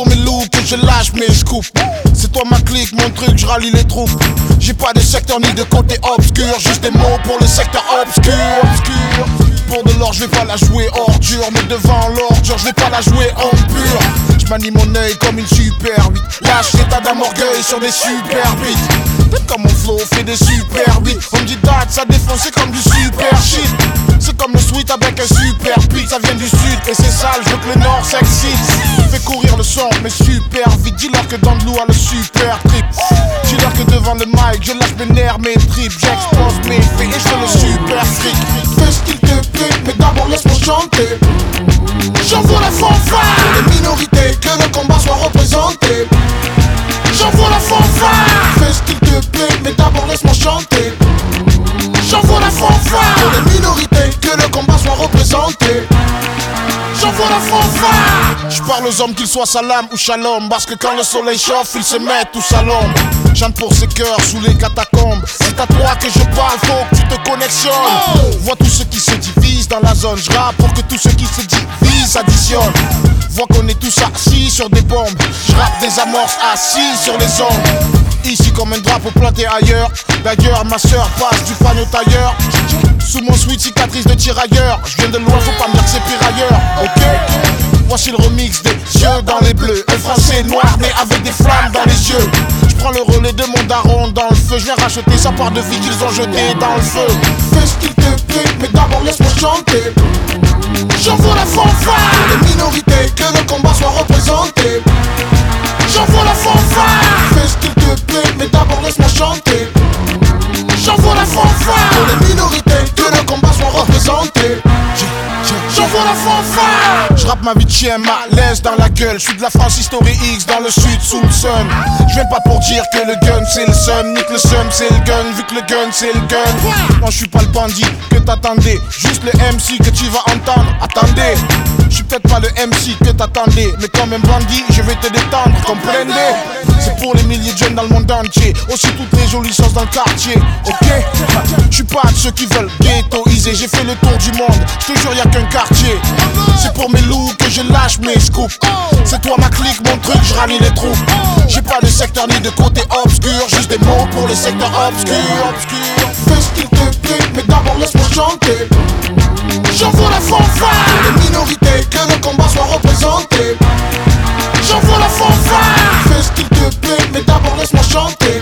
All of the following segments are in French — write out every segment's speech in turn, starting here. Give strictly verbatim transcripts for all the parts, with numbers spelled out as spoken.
mes loups que je lâche mes scoops. C'est toi ma clique, mon truc, je rallie les troupes. J'ai pas de secteur ni de côté obscur, juste des mots pour le secteur obscur, obscur. Pour de l'or, je vais pas la jouer ordure, mais devant l'ordure, je vais pas la jouer en pur. Je manie mon œil comme une super huit. Lâche l'état d'un orgueil sur des super beats. Même comme mon flow fait des super beats. On me dit date, ça défonce, c'est comme du super shit. C'est comme le sweat avec un super beat. Ça vient du sud et c'est sale, je veux que le nord s'excite. Fais courir le son, mais super vite. Dis-leur que dans le loup a le super trip. Dis-leur que devant le mic, je lâche mes nerfs, mes tripes. J'expose mes faits et je fais le super fric. Fais ce qu'il te plaît, mais d'abord laisse-moi chanter. J'envoie la fanfare pour les minorités, que le combat soit représenté. J'envoie la fanfare. Fais ce qu'il te plaît, mais d'abord laisse-moi chanter. J'envoie la fanfare pour les minorités, que le combat soit représenté. J'envoie la fanfare. Je parle aux hommes qu'ils soient salam ou shalom, parce que quand le soleil chauffe, ils se mettent tous à l'ombre. Chante pour ces cœurs sous les catacombes. C'est à toi que je parle, faut que tu te connexionnes. Oh. Vois tous ceux qui se divisent dans la zone. Je rappe pour que tous ceux qui se divisent additionnent. Vois qu'on est tous assis sur des bombes. Je rappe des amorces assis sur les ombres. Ici comme un drapeau planté ailleurs. D'ailleurs ma soeur passe du panneau tailleur. Sous mon sweat cicatrice de tirailleur. Je viens de loin, faut pas me dire que c'est pire ailleurs. Ok, voici le remix des yeux dans les bleus. Un français noir mais avec des flammes dans les yeux. Je prends le relais de mon daron dans le feu. Je viens racheter sa part de vie qu'ils ont jeté dans le feu. Fais ce qu'il te plaît, mais d'abord laisse-moi chanter. J'envoie la fanfare pour les minorités, que le combat soit représenté. J'envoie la fanfare. Fais ce qu'il te plaît, mais d'abord laisse-moi chanter. J'envoie la fanfare pour les minorités, que le combat soit représenté. J'envoie la fanfare. Je rappe ma vie de chien, ma l'aise dans la gueule. Je suis de la France History X dans le sud sous le sun. Je viens pas pour dire que le gun c'est le sun, ni que le sun c'est le gun, vu que le gun c'est le gun. Non, je suis pas le bandit que t'attendais, juste le M C que tu vas entendre. Attendez, je suis peut-être pas le M C que t'attendais, mais comme un bandit, je vais te détendre, comprenez? C'est pour les milliers de jeunes dans le monde entier, aussi toutes les jolies choses dans le quartier. Ok, je suis pas de ceux qui veulent ghettoiser. J'ai fait le tour du monde, je te jure y'a qu'un quartier. C'est pour mes loups que je lâche mes scoops. C'est toi ma clique, mon truc, je rallie les troupes. J'ai pas de secteur ni de côté obscur, juste des mots pour le secteur obscur, obscur. Fais ce qu'il te plaît, mais d'abord laisse-moi chanter. J'envoie la fanfare pour les minorités, que le combat soit représenté. J'envoie la fanfare. Fais ce qu'il te plaît, mais d'abord laisse-moi chanter.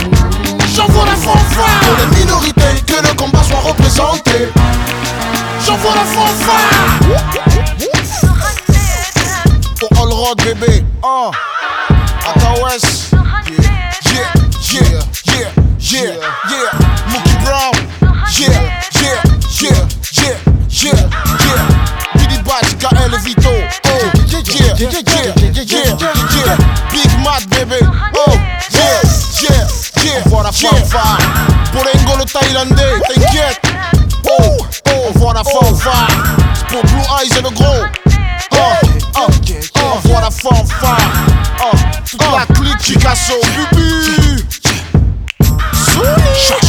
J'envoie la fanfare pour les minorités, que le combat soit représenté. J'envoie la fanfare pour All Road bébé. Oh, Atawes. Yeah, yeah, yeah, yeah, yeah. Mookie Brown. Yeah, yeah, yeah, yeah, yeah, yeah. Billy Batch, K L Vito. Oh, yeah, yeah, yeah, yeah, yeah, yeah. Big Mad bébé. Oh, yeah, yeah, yeah. On voit la fanfare pour l'Engo le Thaïlandais, t'inquiète. Oh, oh, on voit la fanfare. C'est pour Blue Eyes et le gros. Oh, oh, oh, on voit la fanfare. Oh, toute la clique Picasso, Bubu.